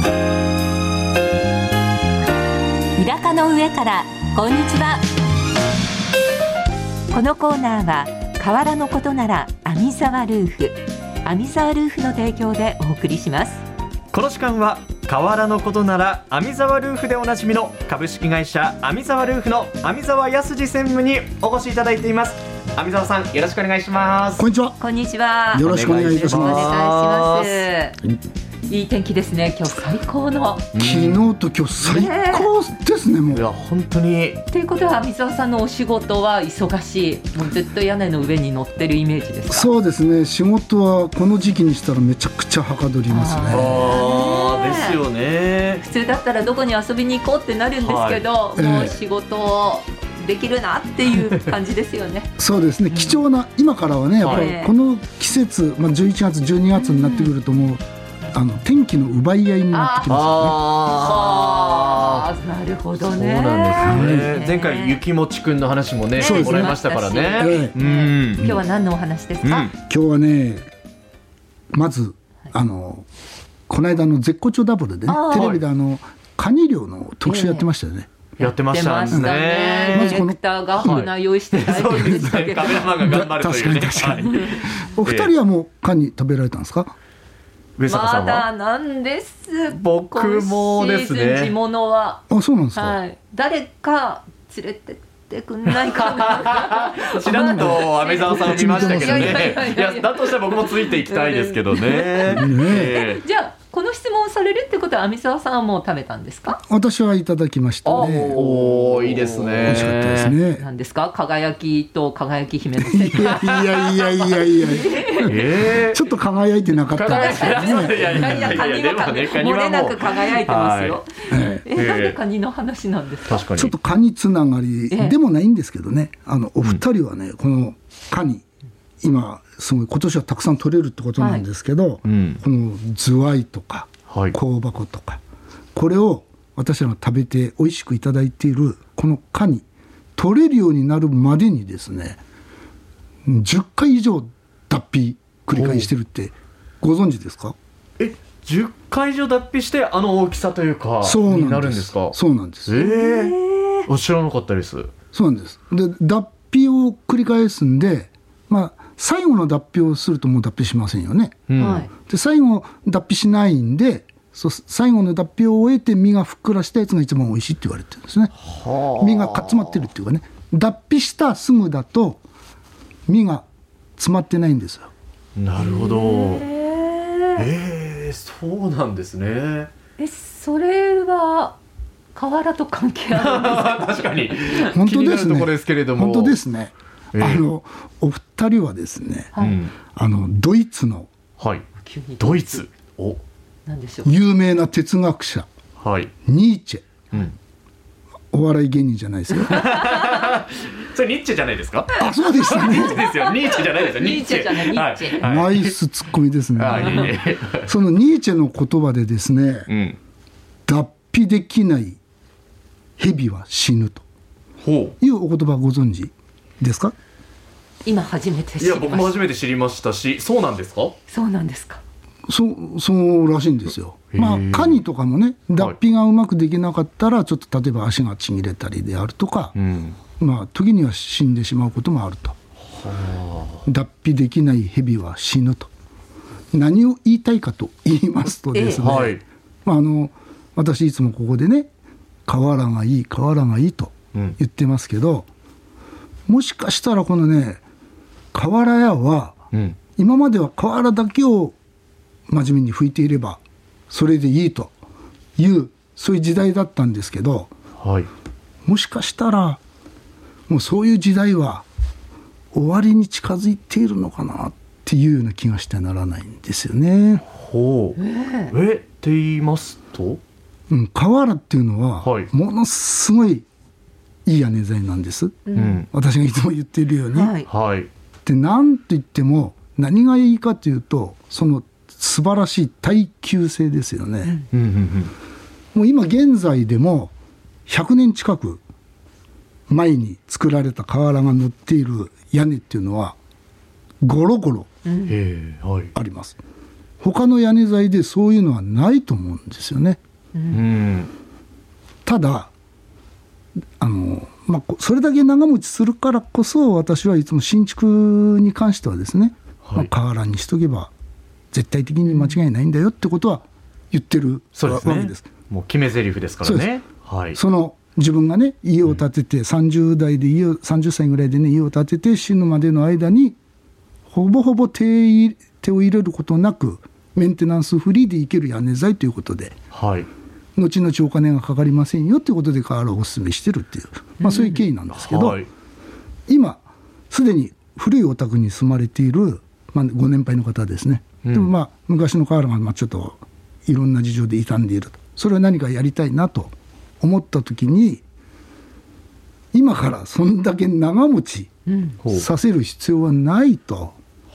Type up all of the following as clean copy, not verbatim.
イラカの上からこんにちは。このコーナーは瓦のことなら網沢ルーフ、網沢ルーフの提供でお送りします。 この時間は瓦のことなら網沢ルーフでおなじみの株式会社網沢ルーフの網沢康二専務にお越しいただいています。網沢さん、よろしくお願いします。 こんにちは。 こんにちは。 よろしくお願いいたします。 お願いします。いい天気ですね。今日最高の。 昨日と今日最高ですね。もういや本当に。 ということは網沢さんのお仕事は忙しい。もうずっと屋根の上に乗ってるイメージですか？ そうですね。仕事はこの時期にしたらめちゃくちゃはかどりますね。 ですよね。 普通だったらどこに遊びに行こうってなるんですけど、もう仕事をできるなっていう感じですよね。 そうですね。貴重な今からはね、やっぱりこの季節、11月12月になってくるともう天気の奪い合いになってきますよね。 なるほどね。 そうなんですね。前回雪もちくんの話もね、もらいましたからね。 今日は何のお話ですか？ 今日はね、まずこの間の絶好調ダブルでね、テレビでカニ漁の特集やってましたよね。 やってましたね。 ディレクターが船用意して大変でしたけど、 カメラマンが頑張るというね。 確かに。お二人はもうカニ食べられたんですか？ 上坂さんは？ まだなんです。 僕もですね。 今シーズン地物は。 そうなんですか。 誰か連れてってくんないかな。 ちらっと網沢さんを見ましたけどね。いやだとしたら僕もついていきたいですけどね。 じゃあこの質問をされるってことは網沢さんはもう食べたんですか？ 私はいただきましたね。 おー、いいですね。 美味しかったですね。 何ですか？輝きと輝き姫のセット。 いやちょっと輝いてなかったですよね。 いやカニは漏れなく輝いてますよ。なんでカニの話なんですか？ ちょっとカニつながりでもないんですけどね、お二人はね、このカニ今すごい今年はたくさん取れるってことなんですけど、このズワイとか香箱とか、これを私らが食べて美味しくいただいているこのカニ取れるようになるまでにですね、10回以上脱皮繰り返してるってご存知ですか ？10回以上脱皮して大きさというかになるんですか？ そうなんです。 知らなかったです。 そうなんです。で脱皮を繰り返すんで、最後の脱皮をするともう脱皮しませんよね。で最後脱皮しないんで、最後の脱皮を終えて身がふっくらしたやつが一番美味しいって言われてるんですね。身が詰まってるっていうかね、脱皮したすぐだと身が詰まってないんですよ。 なるほど。そうなんですね。 それは瓦と関係あるんですか？確かに本当ですね。 気になるところですけれども。 本当ですね。お二人はですね、ドイツの、 ドイツ何でしょう、 有名な哲学者、ニーチェ、お笑い芸人じゃないですよ。 それニッチェじゃないですか？ そうでしたね。 ニッチェですよ。ニーチェじゃないですよ。 ニーチェじゃない、ニーチェ。 ナイスツッコミですね。そのニーチェの言葉でですね、脱皮できない蛇は死ぬというお言葉ご存知ですか？ 今初めて知りました。 いや僕も初めて知りましたし、そうなんですか？ そうなんですか。 そうらしいんですよ。カニとかもね、脱皮がうまくできなかったらちょっと例えば足がちぎれたりであるとか、時には死んでしまうこともあると。脱皮できない蛇は死ぬと。何を言いたいかと言いますとですね、私いつもここでね、瓦がいい瓦がいいと言ってますけど、もしかしたらこのね、瓦屋は、今までは瓦だけを真面目に拭いていればそれでいいというそういう時代だったんですけど、もしかしたらもうそういう時代は終わりに近づいているのかなっていうような気がしてならないんですよね。 って言いますと、 瓦っていうのは、ものすごいいい屋根材なんです、私がいつも言っているように、でなんといっても何がいいかというと、その素晴らしい耐久性ですよね。もう今現在でも100年近く前に作られた瓦が乗っている屋根っていうのはゴロゴロあります。 他の屋根材でそういうのはないと思うんですよね。ただそれだけ長持ちするからこそ、私はいつも新築に関してはですね、瓦にしとけば絶対的に間違いないんだよってことは言ってるわけです。 もう決め台詞ですからね。 その自分がね、家を建てて30歳ぐらいでね、家を建てて死ぬまでの間にほぼほぼ手を入れることなくメンテナンスフリーでいける屋根材ということで、後々お金がかかりませんよということで瓦をお勧めしてるっていう、そういう経緯なんですけど、今すでに古いお宅に住まれている、ご年配の方ですね、でも昔の瓦がちょっといろんな事情で傷んでいると、それは何かやりたいなと思った時に、今からそんだけ長持ちさせる必要はないと。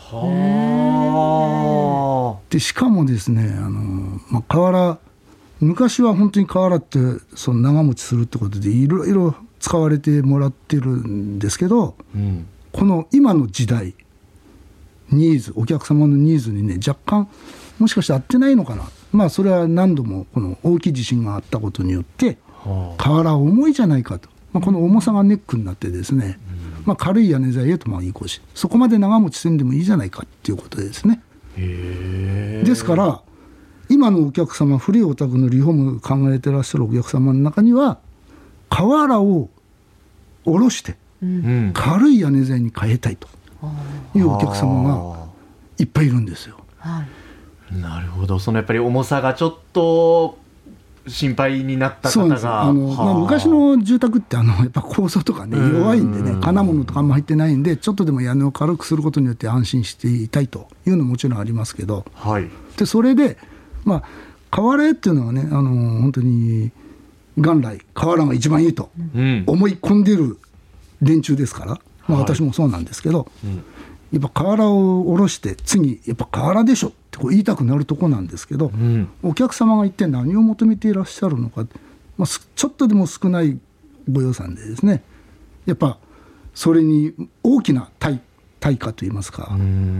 でしかもですね、瓦、昔は本当に瓦ってその長持ちするってことでいろいろ使われてもらってるんですけど、この今の時代ニーズ、お客様のニーズにね、若干もしかして合ってないのかな。それは何度もこの大きい地震があったことによって瓦は重いじゃないかと、この重さがネックになってですね、軽い屋根材へと移行し、そこまで長持ちせんでもいいじゃないかっていうことですね。ですから今のお客様、古いお宅のリフォーム考えてらっしゃるお客様の中には、瓦を下ろして軽い屋根材に変えたいというお客様がいっぱいいるんですよ。 なるほど。そのやっぱり重さがちょっと心配になった方が、 昔の住宅ってやっぱ構造とかね、弱いんでね、金物とかも入ってないんで、ちょっとでも屋根を軽くすることによって安心していたいというのももちろんありますけど、でそれで瓦っていうのはね、本当に元来瓦が一番いいと思い込んでいる連中ですから、私もそうなんですけど、やっぱ瓦を下ろして次やっぱ瓦でしょってこう言いたくなるとこなんですけど、お客様が一体何を求めていらっしゃるのか、ちょっとでも少ないご予算でですね、やっぱそれに大きな対価といいますか、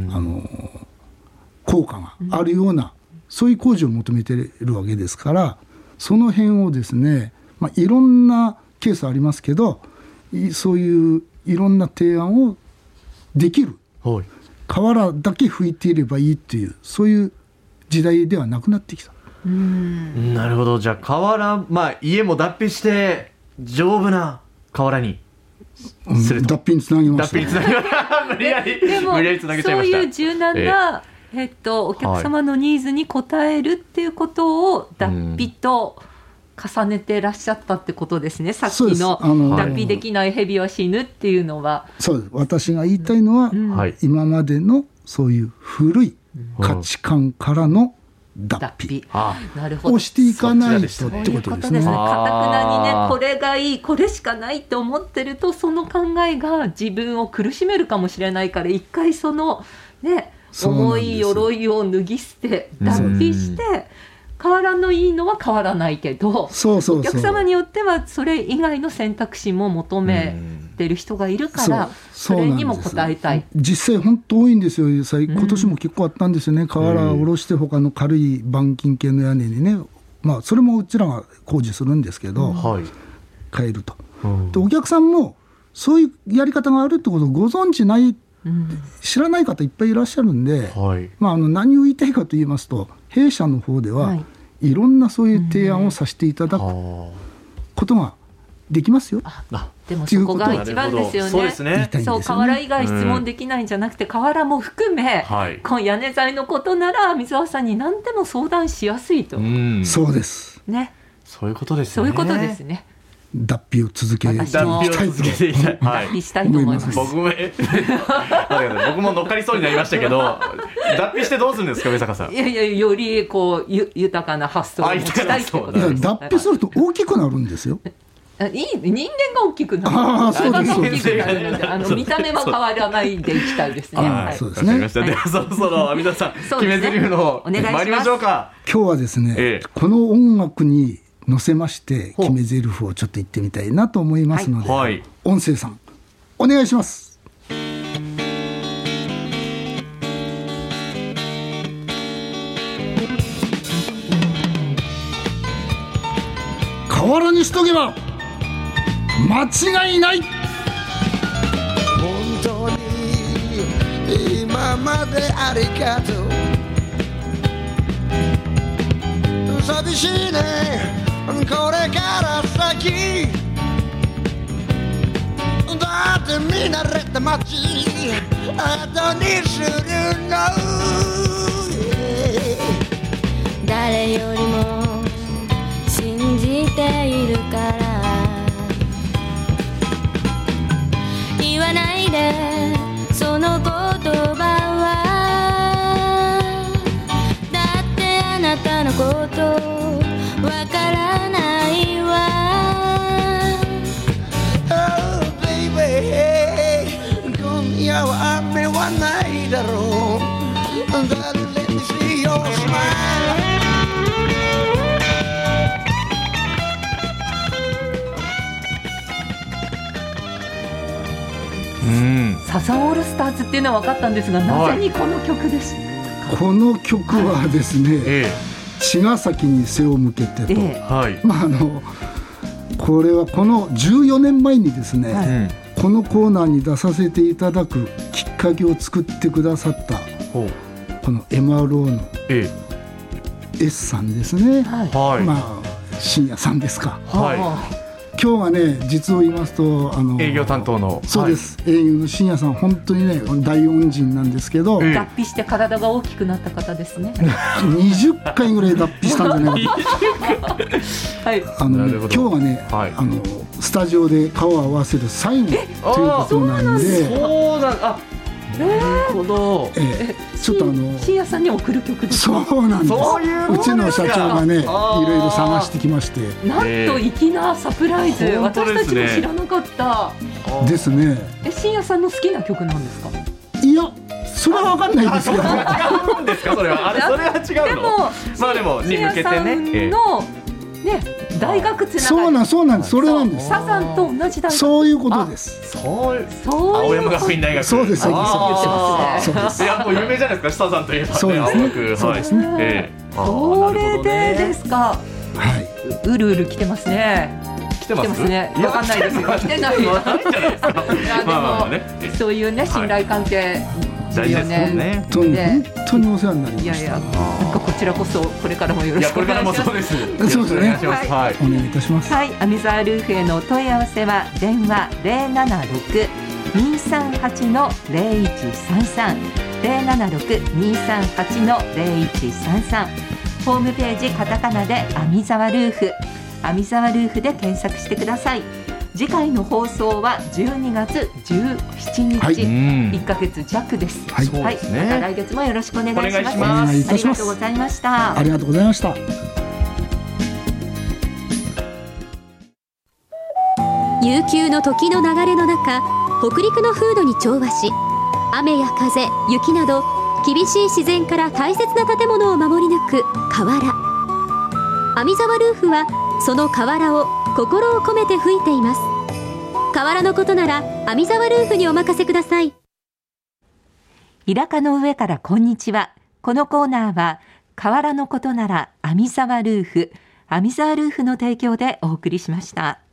効果があるような、そういう工事を求めているわけですから、その辺をですね、いろんなケースありますけど、そういういろんな提案をできる、瓦だけ拭いていればいいっていう、そういう時代ではなくなってきた。 なるほど。じゃあ瓦、家も脱皮して丈夫な瓦にすると、 脱皮につなぎました、 無理やりつなげちゃいました。 そういう柔軟な、お客様のニーズに応えるっていうことを脱皮と重ねてらっしゃったってことですね。さっきの脱皮できない蛇は死ぬっていうのは。 そうです。私が言いたいのは、今までのそういう古い価値観からの脱皮をしていかないとってことですね。 かたくなにね、これがいい、これしかないって思ってると、その考えが自分を苦しめるかもしれないから、一回そのね、重い鎧を脱ぎ捨て脱皮して、瓦のいいのは変わらないけど、お客様によってはそれ以外の選択肢も求めてる人がいるから、それにも応えたい。 実際本当多いんですよ。今年も結構あったんですよね。瓦を下ろして他の軽い板金系の屋根にね、それもうちらが工事するんですけど、変えると、でお客さんもそういうやり方があるってことをご存知ない、知らない方いっぱいいらっしゃるんで、何を言いたいかと言いますと、弊社の方ではいろんなそういう提案をさせていただくことができますよ。 でもそこが一番ですよね。そうですね。瓦以外質問できないんじゃなくて、瓦も含め、屋根材のことなら水沢さんに何でも相談しやすいと。 そうですね。 そういうことですね。 そういうことですね。 脱皮を続けていきたいと思います。 僕も乗っかりそうになりましたけど、脱皮してどうするんですか、上坂さん。 より豊かな発想を持ちたいってことです。 脱皮すると大きくなるんですよ。 人間が大きくなる。見た目は変わらないでいきたいですね。 そうですね。 ではそろそろ阿弥陀さん、決め台詞の方参りましょうか。 今日はですね、この音楽に乗せまして決め台詞をちょっと言ってみたいなと思いますので、音声さんお願いします。 原にしとけば間違いない。 本当に今までありがとう。寂しいねこれから先、だって見慣れた街後にするの、 誰よりも信じているから言わないでその言葉は、だってあなたのことわからないわ。 Oh baby 今夜は雨はないだろう。 Let me see your smile。 サザンオールスターズっていうのは分かったんですが、なぜにこの曲でしたか？ この曲はですね、茅ヶ崎に背を向けてと、これはこの14年前にですね、このコーナーに出させていただくきっかけを作ってくださったこの MRO の S さんですね、深夜さんですか。今日はね、実を言いますと営業担当のそうです、営業の深夜さん本当にね大恩人なんですけど、 脱皮して体が大きくなった方ですね。 20回ぐらい脱皮したんじゃないか今日はね、スタジオで顔を合わせる最後ということなんで、 そうなんだ。なるほど。 ちょっと深夜さんに送る曲です。 そうなんです。うちの社長がねいろいろ探してきまして、 なんと粋なサプライズ、私たちも知らなかったですね。 深夜さんの好きな曲なんですか？ いやそれは分かんないですけど。 違うんですかそれは。それは違うの。でもに向けてね。大学つながり。そうなんです。それなんです。 サザンと同じ大学。 そういうことです。 青山学院大学。 そうです。 言ってますね。 いやもう有名じゃないですかサザンといえば。 そうですね。そうですね。 それでですか。うるうる来てますね。来てますね。わかんないですよ。来てない。でもそういうね信頼関係。 大事ですね。 本当にお世話になりました。 いやなんかこちらこそこれからもよろしくお願いします。 そうですね。お願いいたします。 はい、アミザワルーフへのお問い合わせは電話076-238-0133 076-238-0133、ホームページカタカナでアミザワルーフ、アミザワルーフで検索してください。次回の放送は12月17日、1ヶ月弱です。また来月もよろしくお願いします。ありがとうございました。 ありがとうございました。 悠久の時の流れの中、北陸の風土に調和し、雨や風、雪など厳しい自然から大切な建物を守り抜く瓦。アミザワルーフはその瓦を心を込めて吹いています。瓦のことならアミザワルーフにお任せください。 イラカの上からこんにちは。このコーナーは瓦のことならアミザワルーフ、アミザワルーフの提供でお送りしました。